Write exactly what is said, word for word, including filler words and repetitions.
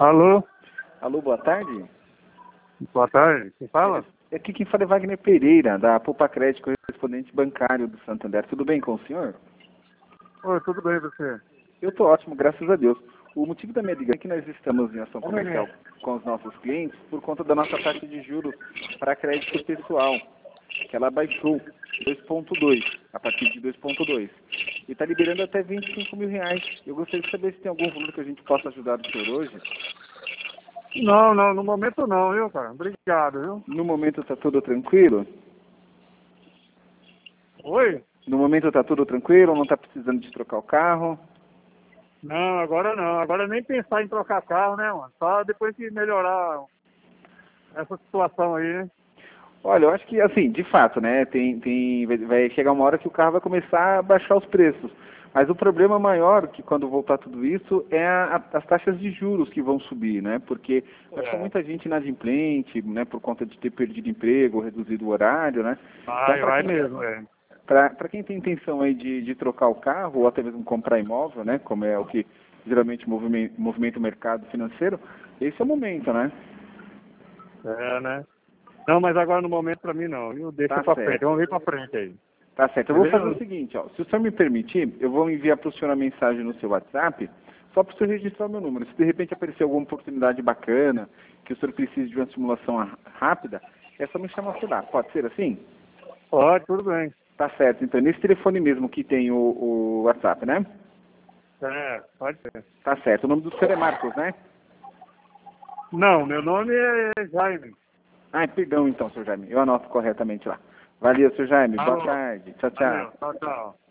Alô? Alô, boa tarde. Boa tarde. Quem fala? É aqui quem fala é Wagner Pereira, da Poupa Crédito, correspondente bancário do Santander. Tudo bem com o senhor? Oi, tudo bem você? Eu estou ótimo, graças a Deus. O motivo da minha ligação é que nós estamos em ação comercial com os nossos clientes por conta da nossa taxa de juros para crédito pessoal, que ela baixou dois ponto dois, a partir de dois ponto dois. E está liberando até vinte e cinco mil reais. Eu gostaria de saber se tem algum valor que a gente possa ajudar o senhor hoje. Não, não, no momento não, viu, cara? Obrigado, viu? No momento está tudo tranquilo? Oi? No momento está tudo tranquilo? Não está precisando de trocar o carro? Não, agora não. Agora nem pensar em trocar carro, né, mano? Só depois que melhorar essa situação aí, né? Olha, eu acho que, assim, de fato, né, tem, tem, vai- vai chegar uma hora que o carro vai começar a baixar os preços. Mas o problema maior, que quando voltar tudo isso, é a- a- as taxas de juros que vão subir, né? Porque vai ficar É. muita gente inadimplente, né, por conta de ter perdido emprego, reduzido o horário, né? Então, Vai, para vai quem, mesmo, é. para quem tem intenção aí de, de trocar o carro, ou até mesmo comprar imóvel, né, como é o que geralmente movimenta, movimenta o mercado financeiro, esse é o momento, né? É, né? Não, mas agora no momento pra mim não, viu? Deixa Tá pra certo. frente. Vamos ver pra frente aí. Tá certo. Eu vou fazer o Beleza? seguinte, ó. Se o senhor me permitir, eu vou enviar para o senhor uma mensagem no seu WhatsApp, só para o senhor registrar o meu número. Se de repente aparecer alguma oportunidade bacana, que o senhor precise de uma simulação a- rápida, é só me chamar lá. Pode ser assim? Pode, tudo bem. Tá certo. Então, nesse telefone mesmo que tem o, o WhatsApp, né? É, pode ser. Tá certo. O nome do senhor é Marcos, né? Não, meu nome é Jaime. Ah, perdão então, senhor Jaime. Eu anoto corretamente lá. Valeu, senhor Jaime. Boa Alô. tarde. Tchau, tchau. Valeu. Tchau, tchau.